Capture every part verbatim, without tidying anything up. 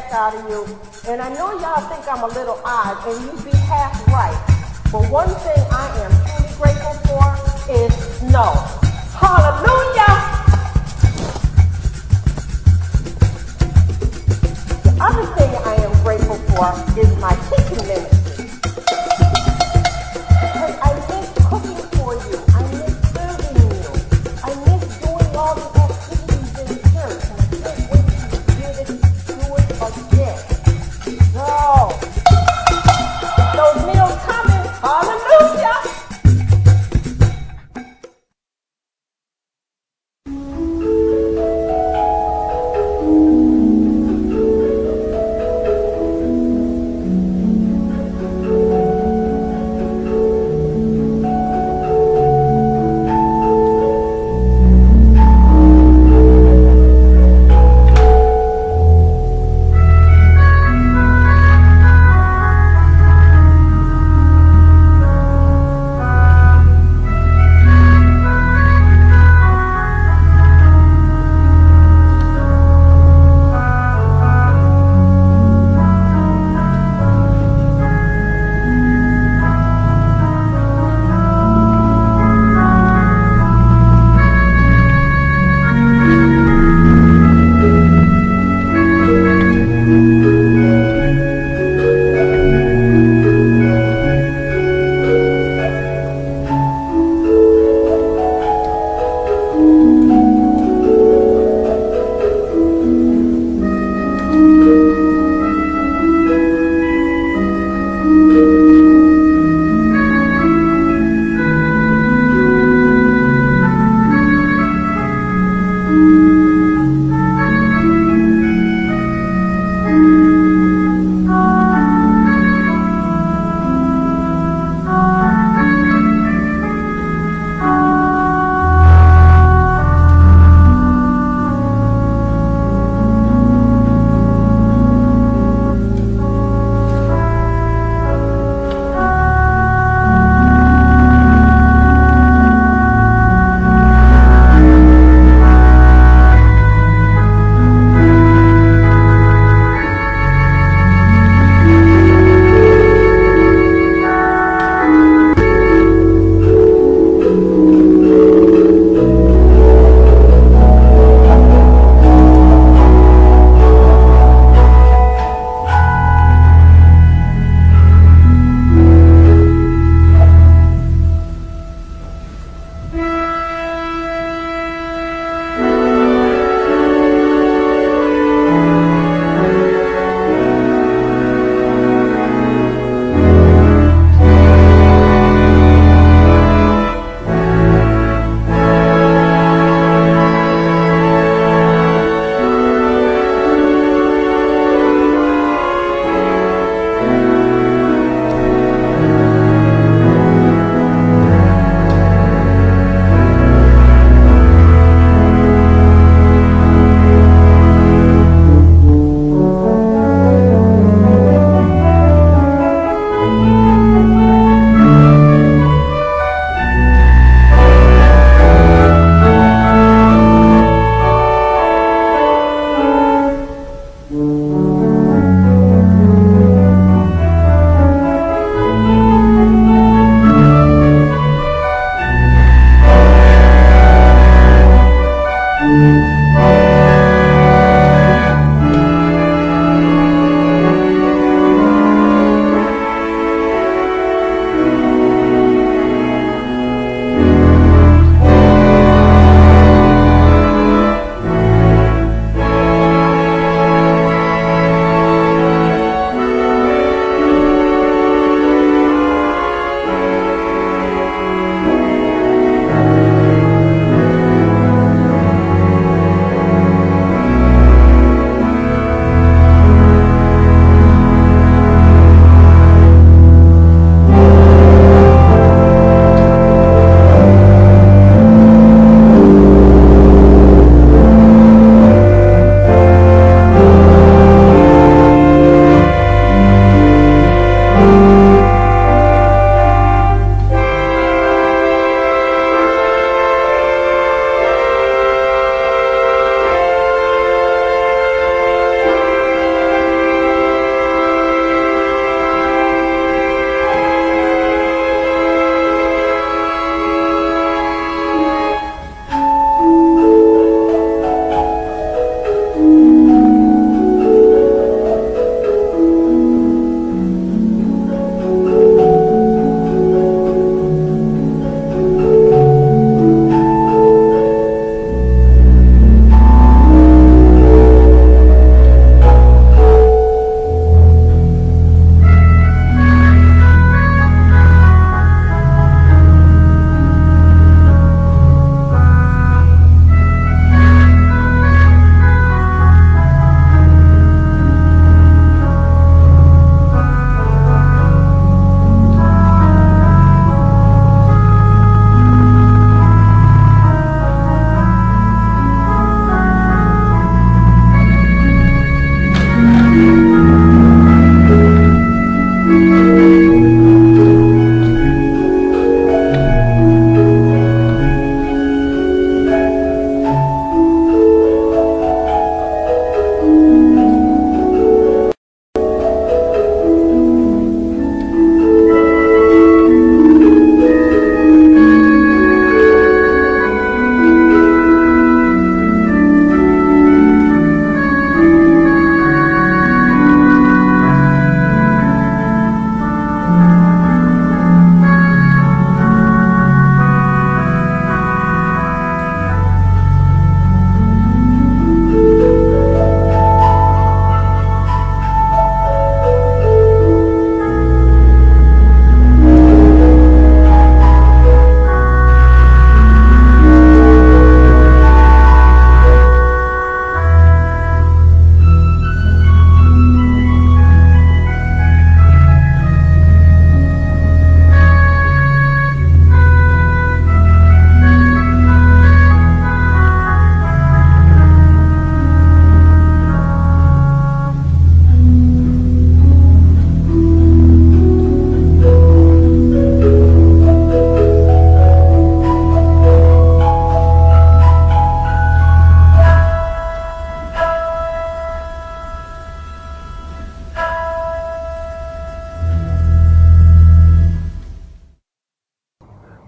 heck out of you. And I know y'all think I'm a little odd, and you'd be half right. But one thing I am truly grateful for is snow. Hallelujah! The other thing I am grateful for is my kitchen ministry. Because I miss cooking for you. I miss serving you. I miss doing all the activities in church. And I can't wait to do it, do it again. So, those meals coming. Hallelujah!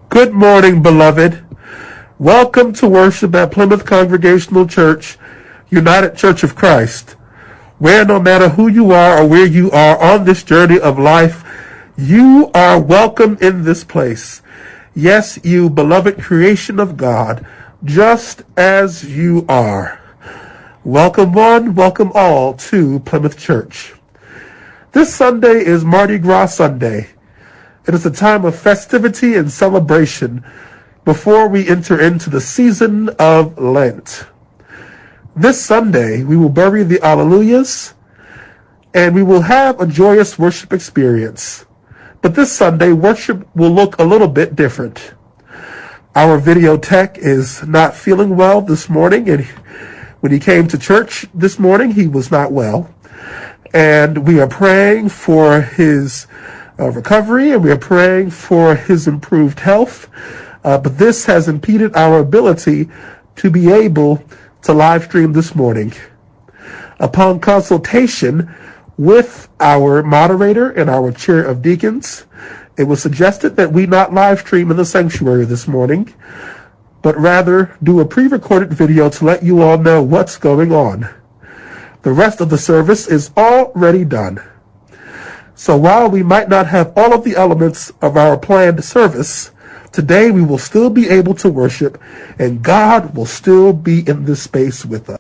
Good morning, beloved. Welcome to worship at Plymouth Congregational Church, United Church of Christ, where no matter who you are or where you are on this journey of life, you are welcome in this place. Yes, you beloved creation of God, just as you are. Welcome one, welcome all to Plymouth Church. This Sunday is Mardi Gras Sunday. It is a time of festivity and celebration before we enter into the season of Lent. This Sunday, we will bury the Alleluias, and we will have a joyous worship experience. But this Sunday, worship will look a little bit different. Our video tech is not feeling well this morning, and when he came to church this morning, he was not well. And we are praying for his uh, recovery, and we are praying for his improved health. Uh, but this has impeded our ability to be able to live stream this morning. Upon consultation with our moderator and our chair of deacons, it was suggested that we not live stream in the sanctuary this morning, but rather do a pre-recorded video to let you all know what's going on. The rest of the service is already done. So while we might not have all of the elements of our planned service, today we will still be able to worship, and God will still be in this space with us.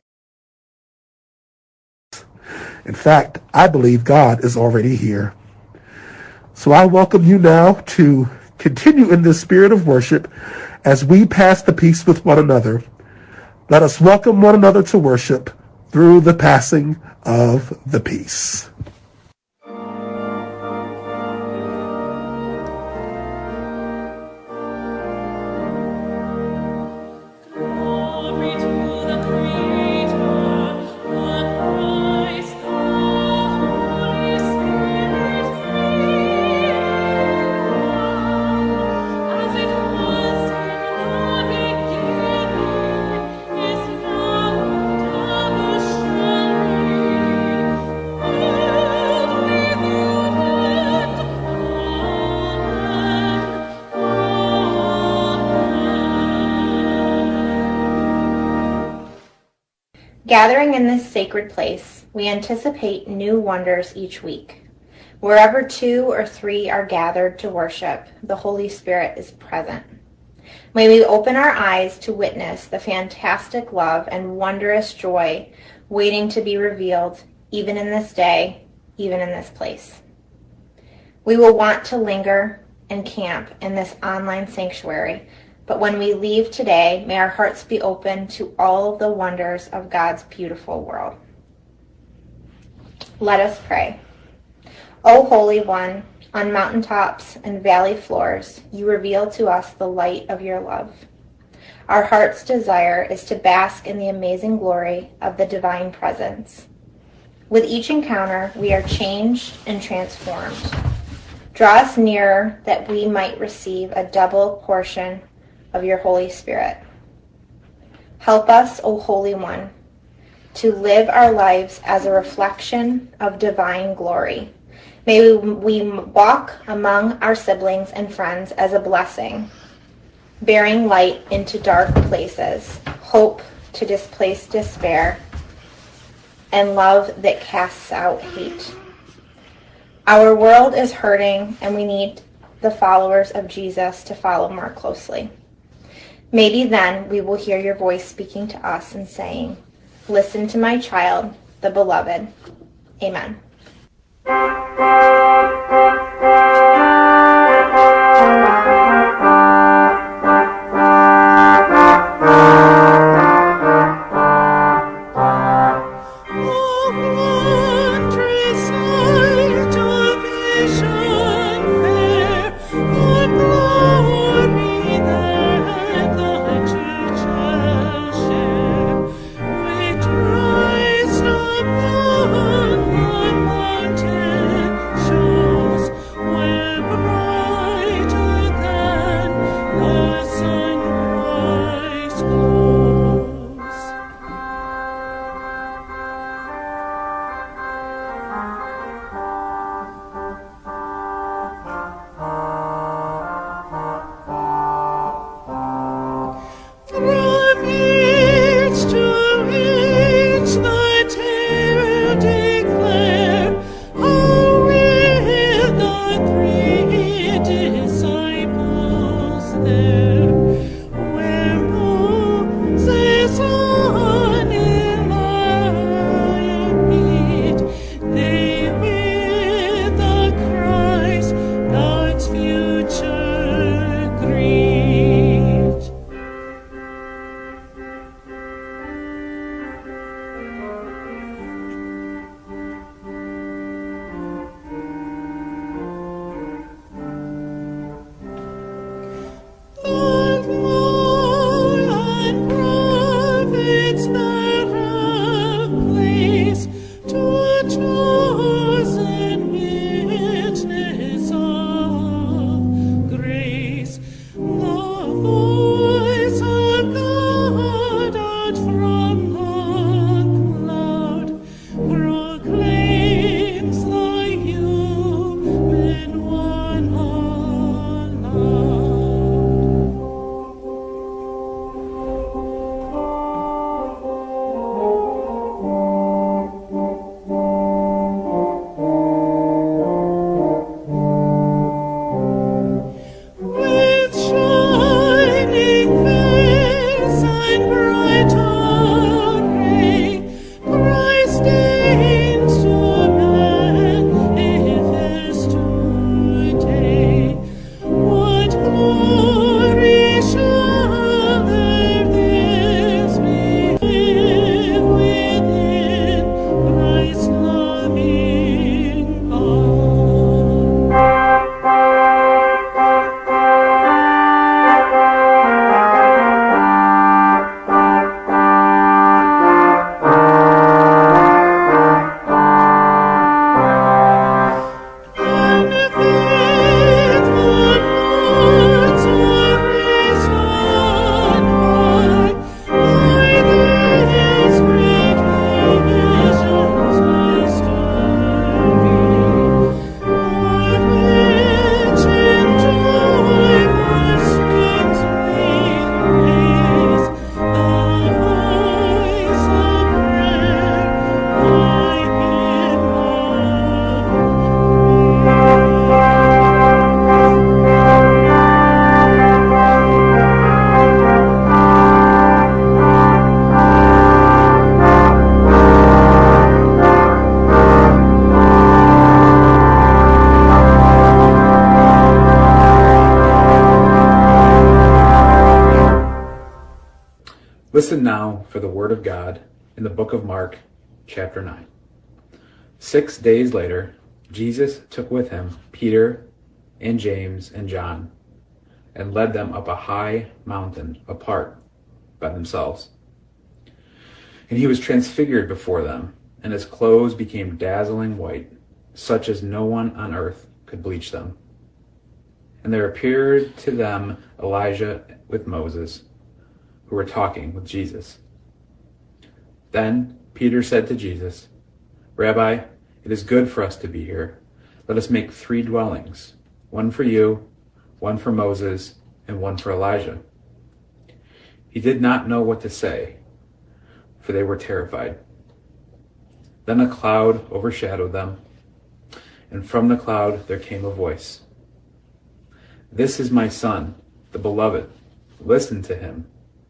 In fact, I believe God is already here. So I welcome you now to continue in this spirit of worship as we pass the peace with one another. Let us welcome one another to worship through the passing of the peace. Gathering in this sacred place, we anticipate new wonders each week. Wherever two or three are gathered to worship, the Holy Spirit is present. May we open our eyes to witness the fantastic love and wondrous joy waiting to be revealed, even in this day, even in this place. We will want to linger and camp in this online sanctuary, but when we leave today, may our hearts be open to all of the wonders of God's beautiful world. Let us pray. O Holy One, on mountaintops and valley floors, you reveal to us the light of your love. Our heart's desire is to bask in the amazing glory of the divine presence. With each encounter, we are changed and transformed. Draw us nearer that we might receive a double portion of your Holy Spirit. Help us, O Holy One, to live our lives as a reflection of divine glory. May we walk among our siblings and friends as a blessing, bearing light into dark places, hope to displace despair, and love that casts out hate. Our world is hurting, and we need the followers of Jesus to follow more closely. Maybe then we will hear your voice speaking to us and saying, "Listen to my child, the beloved." Amen. Rejoice, O Listen now for the word of God in the book of Mark, chapter nine. Six days later, Jesus took with him Peter and James and John and led them up a high mountain apart by themselves. And he was transfigured before them, and his clothes became dazzling white, such as no one on earth could bleach them. And there appeared to them Elijah with Moses, who were talking with Jesus. Then Peter said to Jesus, "Rabbi, it is good for us to be here. Let us make three dwellings, one for you, one for Moses, and one for Elijah." He did not know what to say, for they were terrified. Then a cloud overshadowed them, and from the cloud there came a voice. "This is my son, the beloved. Listen to him."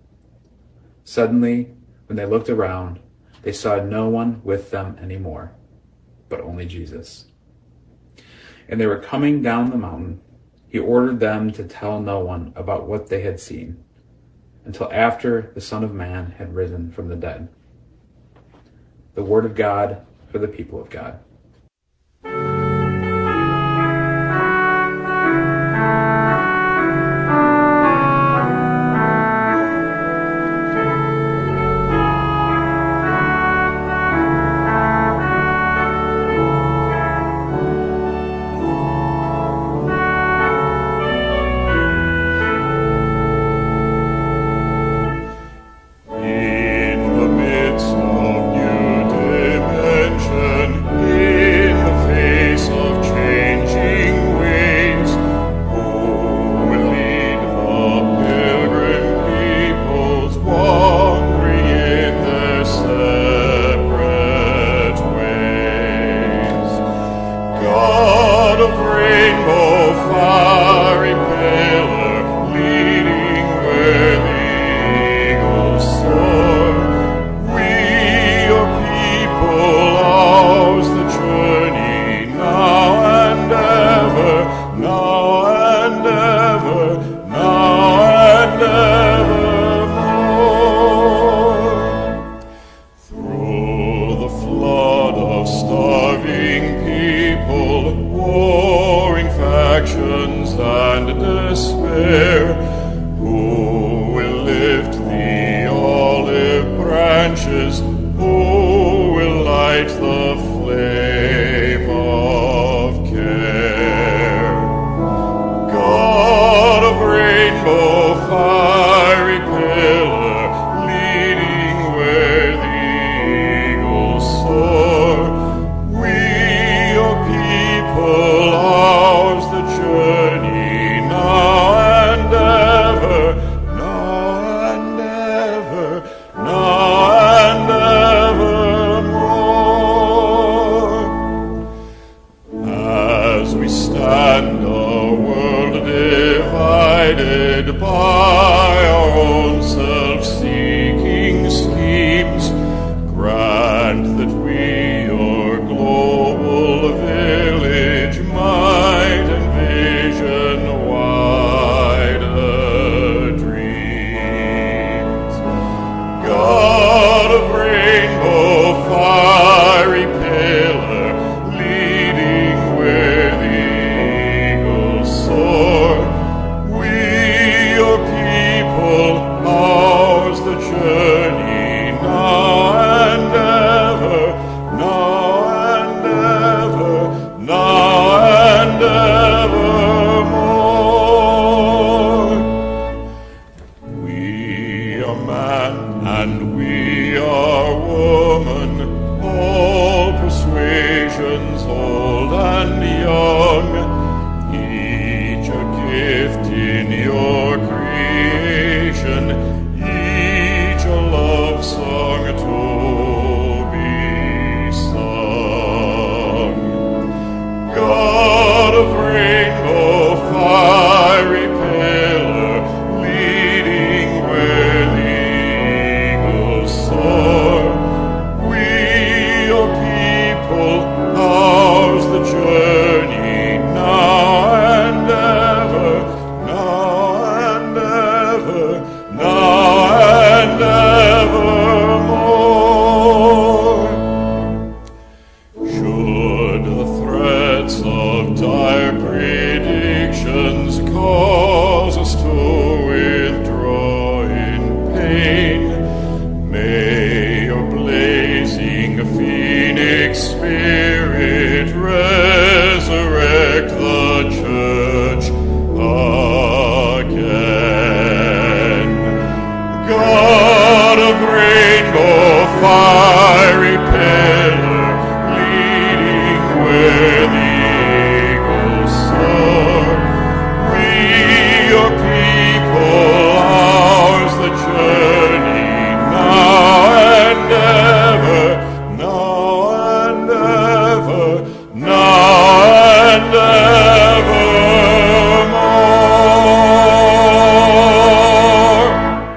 Suddenly, when they looked around, they saw no one with them anymore, but only Jesus. And they were coming down the mountain. He ordered them to tell no one about what they had seen, until after the Son of Man had risen from the dead. The word of God for the people of God. Peace. of dire predictions cause us to withdraw in pain. May your blazing phoenix spirit resurrect the church again. God of rainbow, fiery pillar, leading where the eagles soar, we, your people, ours the journey, now and ever, now and ever, now and evermore.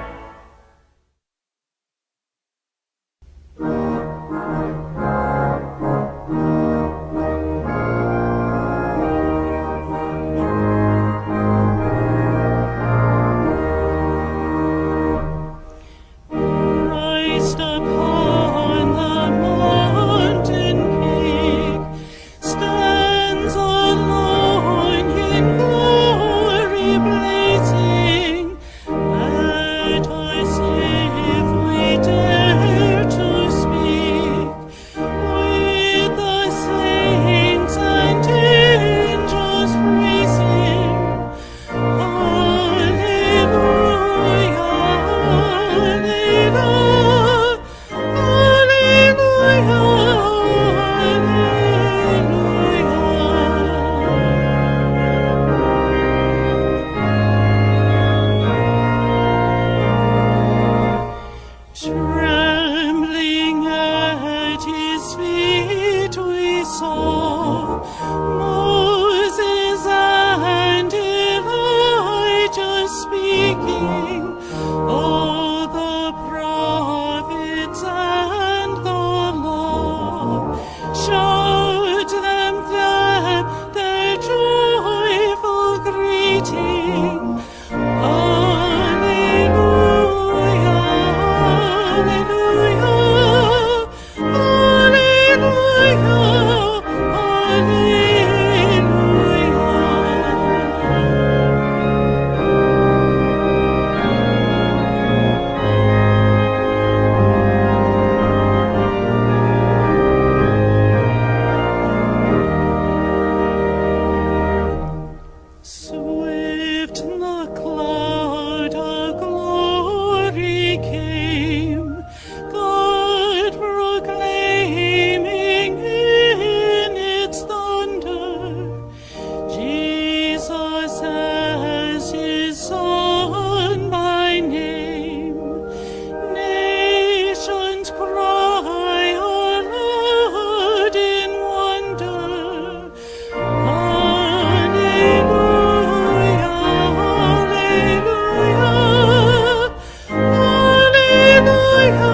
Christ upon the mountain peak stands alone in glory blazing. Let us, if we dare to speak, with the saints and angels praising. Alleluia, alleluia, Trembling at his feet we saw Moses and Elijah speaking, all the prophets and the law. Shout them then their joyful greeting. Alleluia, alleluia, Swift the cloud of glory came, God proclaiming in its thunder, Jesus as his Son by name. Nations cry aloud in wonder. Alleluia, alleluia,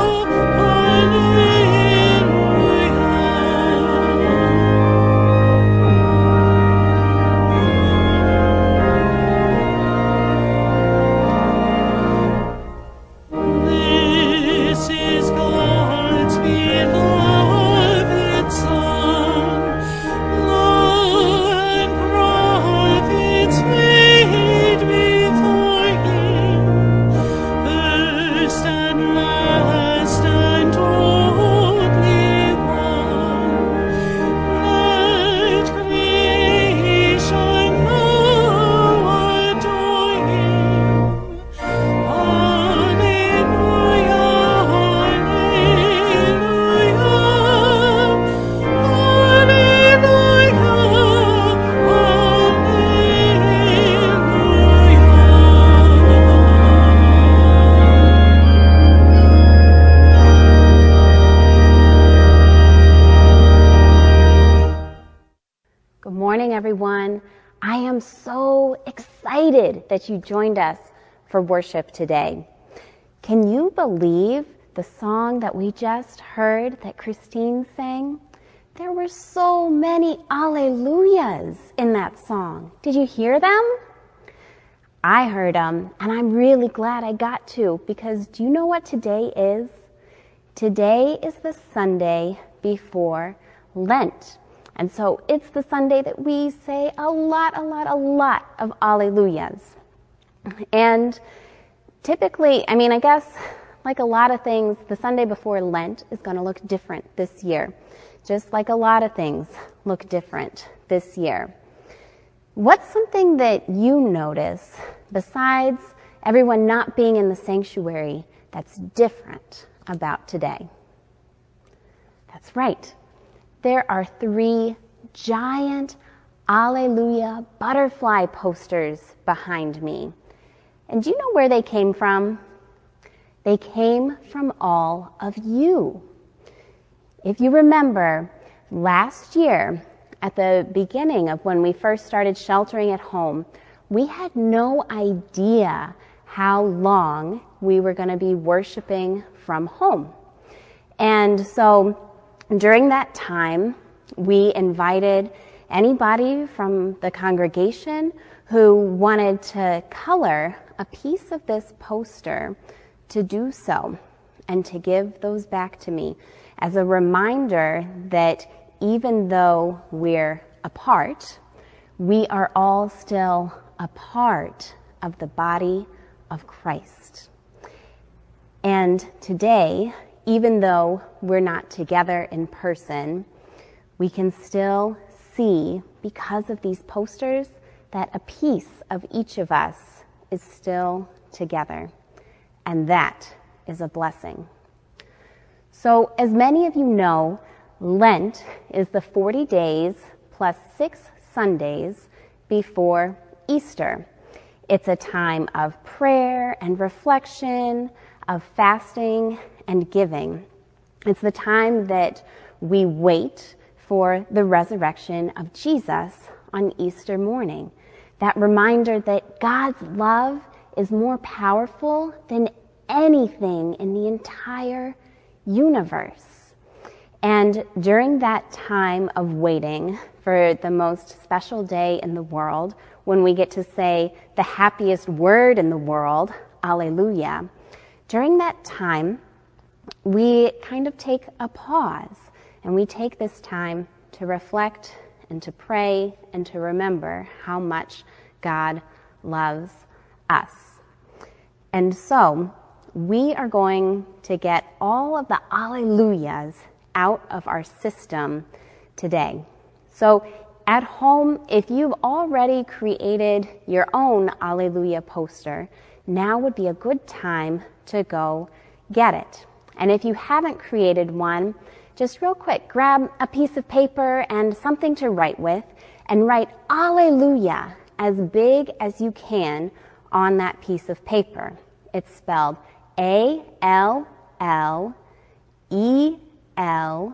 This is God's beloved Son. Law and prophets made before him, first and last and only one. Let creation now adore him. Alleluia, Good morning, everyone. I am so excited that you joined us for worship today. Can you believe the song that we just heard that Christine sang? There were so many alleluias in that song. Did you hear them? I heard them, and I'm really glad I got to, because do you know what today is? Today is the Sunday before Lent. And so it's the Sunday that we say a lot, a lot, a lot of Alleluias. And typically, I mean, I guess like a lot of things, the Sunday before Lent is going to look different this year. Just like a lot of things look different this year. What's something that you notice, besides everyone not being in the sanctuary, that's different about today? That's right. There are three giant Alleluia butterfly posters behind me. And do you know where they came from? They came from all of you. If you remember, last year, at the beginning of when we first started sheltering at home, we had no idea how long we were going to be worshiping from home. And so during that time, we invited anybody from the congregation who wanted to color a piece of this poster to do so and to give those back to me as a reminder that even though we're apart, we are all still a part of the body of Christ. And today, even though we're not together in person, we can still see, because of these posters, that a piece of each of us is still together. And that is a blessing. So, as many of you know, Lent is the forty days plus six Sundays before Easter. It's a time of prayer and reflection, of fasting and giving. It's the time that we wait for the resurrection of Jesus on Easter morning. That reminder that God's love is more powerful than anything in the entire universe. And during that time of waiting for the most special day in the world, when we get to say the happiest word in the world, Alleluia, during that time, we kind of take a pause and we take this time to reflect and to pray and to remember how much God loves us. And so we are going to get all of the Alleluias out of our system today. So at home, if you've already created your own Alleluia poster, now would be a good time to go get it. And if you haven't created one, just real quick, grab a piece of paper and something to write with, and write Alleluia as big as you can on that piece of paper. It's spelled A L L E L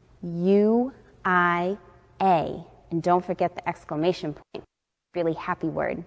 U I A. And don't forget the exclamation point. Really happy word.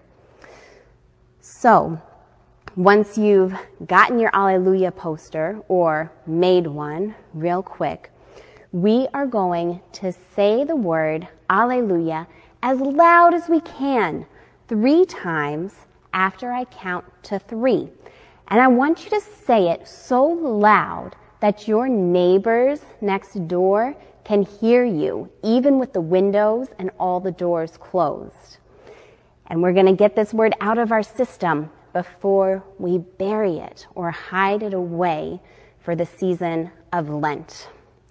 So, once you've gotten your Alleluia poster or made one real quick, we are going to say the word Alleluia as loud as we can, three times after I count to three. And I want you to say it so loud that your neighbors next door can hear you, even with the windows and all the doors closed. And we're going to get this word out of our system before we bury it or hide it away for the season of Lent.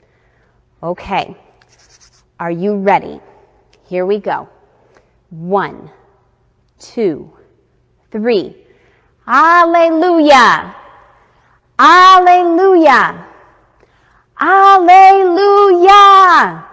Okay, are you ready? Here we go. One, two, three. Alleluia! Alleluia! Alleluia!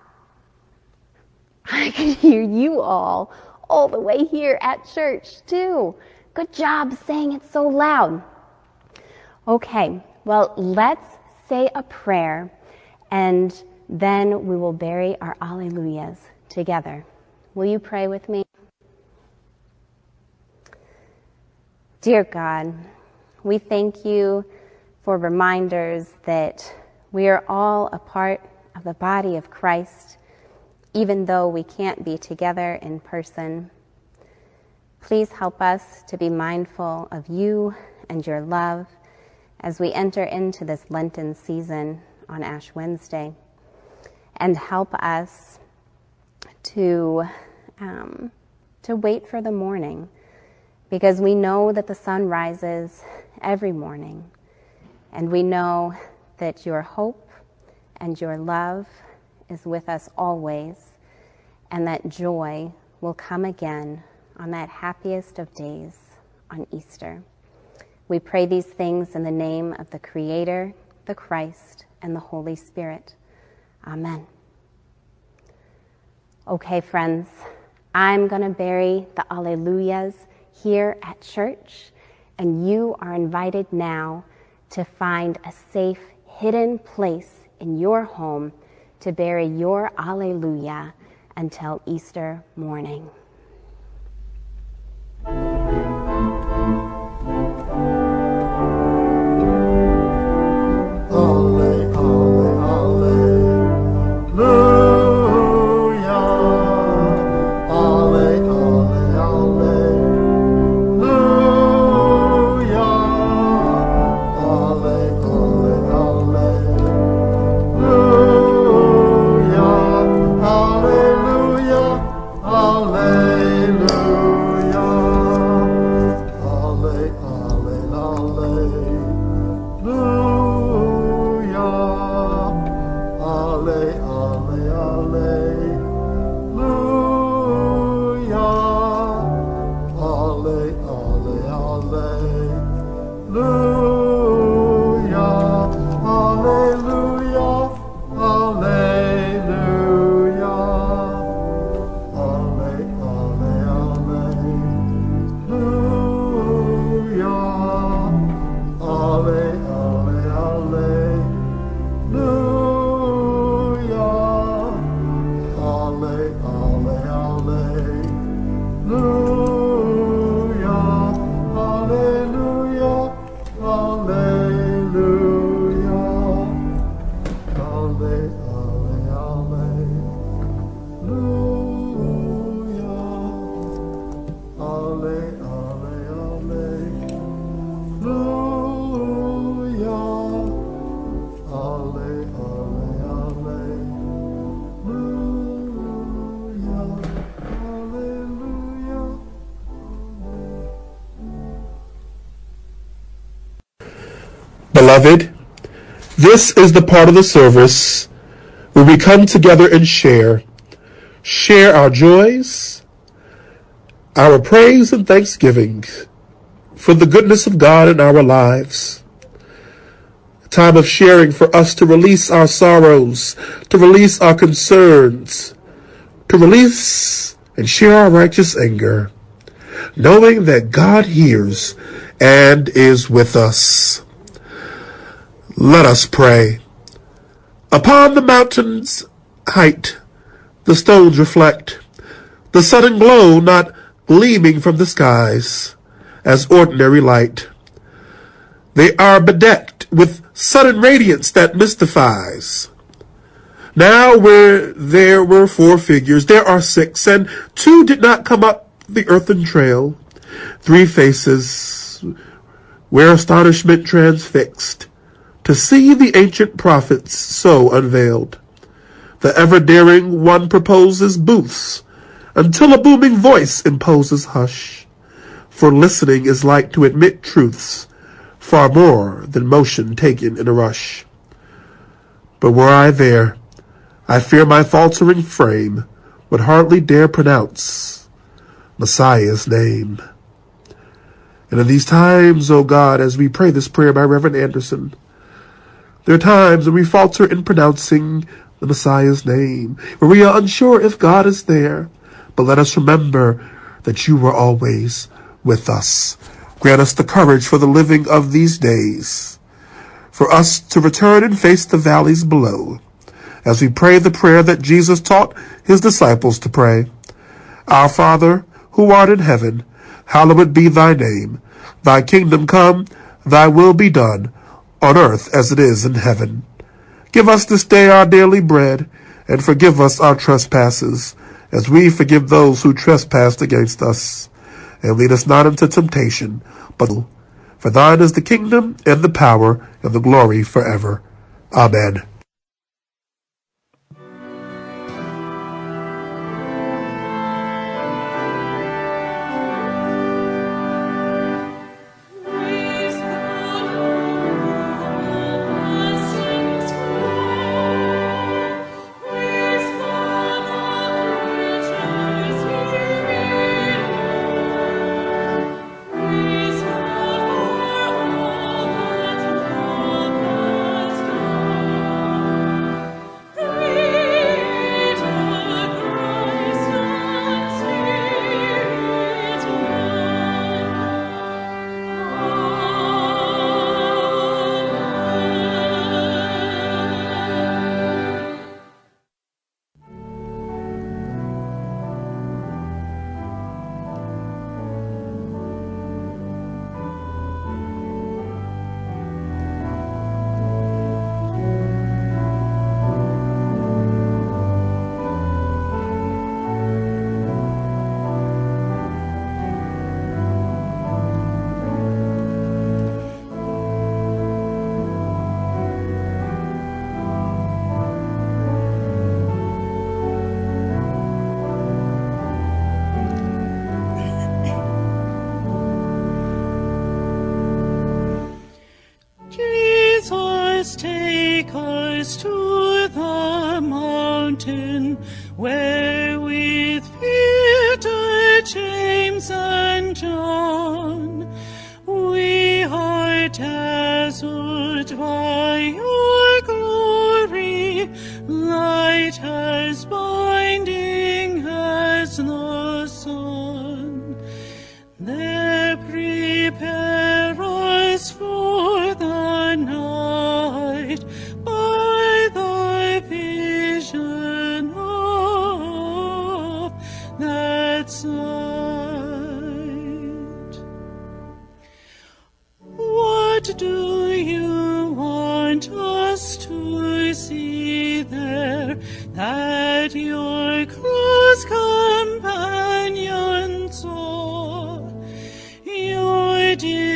I can hear you all, all the way here at church too. Good job saying it so loud. Okay, well, let's say a prayer, and then we will bury our Alleluias together. Will you pray with me? Dear God, we thank you for reminders that we are all a part of the body of Christ, even though we can't be together in person. Please help us to be mindful of you and your love as we enter into this Lenten season on Ash Wednesday. And help us to um, to wait for the morning, because we know that the sun rises every morning, and we know that your hope and your love is with us always, and that joy will come again on that happiest of days, on Easter. We pray these things in the name of the Creator, the Christ, and the Holy Spirit. Amen. Okay, friends, I'm going to bury the Alleluias here at church, and you are invited now to find a safe, hidden place in your home to bury your Alleluia until Easter morning. Beloved, this is the part of the service where we come together and share, share our joys, our praise and thanksgiving for the goodness of God in our lives. A time of sharing for us to release our sorrows, to release our concerns, to release and share our righteous anger, knowing that God hears and is with us. Let us pray. Upon the mountain's height, the stones reflect the sudden glow not gleaming from the skies as ordinary light. They are bedecked with sudden radiance that mystifies. Now where there were four figures, there are six, and two did not come up the earthen trail. Three faces where astonishment transfixed to see the ancient prophets so unveiled. The ever-daring one proposes booths until a booming voice imposes hush. For listening is like to admit truths far more than motion taken in a rush. But were I there, I fear my faltering frame would hardly dare pronounce Messiah's name. And in these times, O God, as we pray this prayer by Reverend Anderson, there are times when we falter in pronouncing the Messiah's name, where we are unsure if God is there. But let us remember that you were always with us. Grant us the courage for the living of these days, for us to return and face the valleys below, as we pray the prayer that Jesus taught his disciples to pray. Our Father, who art in heaven, hallowed be thy name. Thy kingdom come, thy will be done, on earth as it is in heaven. Give us this day our daily bread, and forgive us our trespasses, as we forgive those who trespass against us. And lead us not into temptation, but for thine is the kingdom, and the power, and the glory forever. Amen. that sight. What do you want us to see there, that your cross companion saw? Your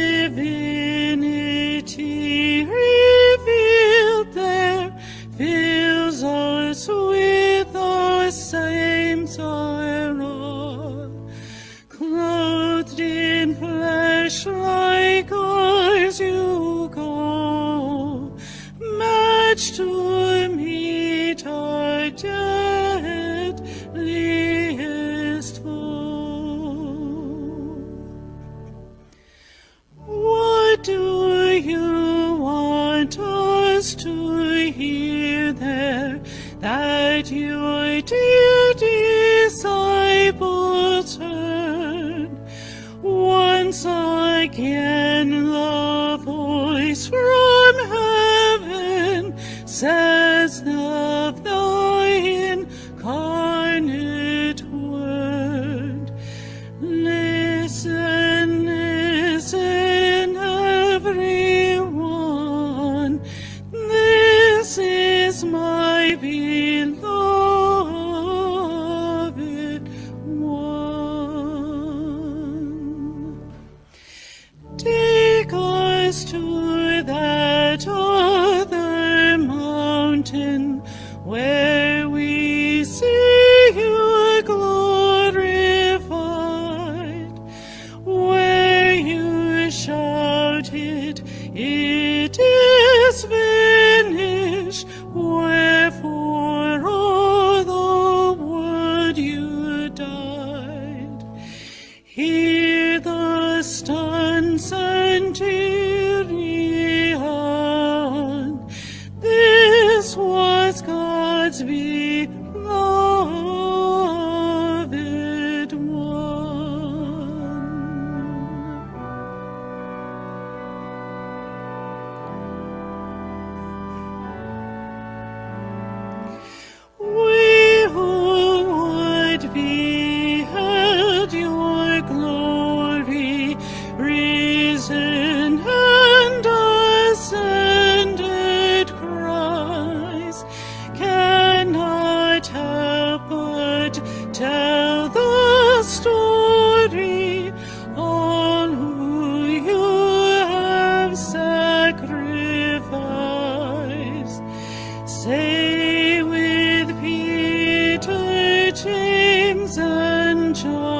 divinity revealed there fills us with the same sorrow. Clothed in flesh like ours you go, matched to meet our deadliest foe. What do you want us to hear there, that your dear disciples heard? Once again the voice from heaven says of the incarnate word. Listen, listen, everyone, this is my beloved one. Take us to that other mountain where we see you glorified, where you shouted, "It is finished," wherefore all the world you died. Hear the stunned centurion. This was God's beloved one. We who would beheld your glory, risen and ascended Christ, cannot help but tell the story, all who you have sacrificed. Say with Peter, James, and John,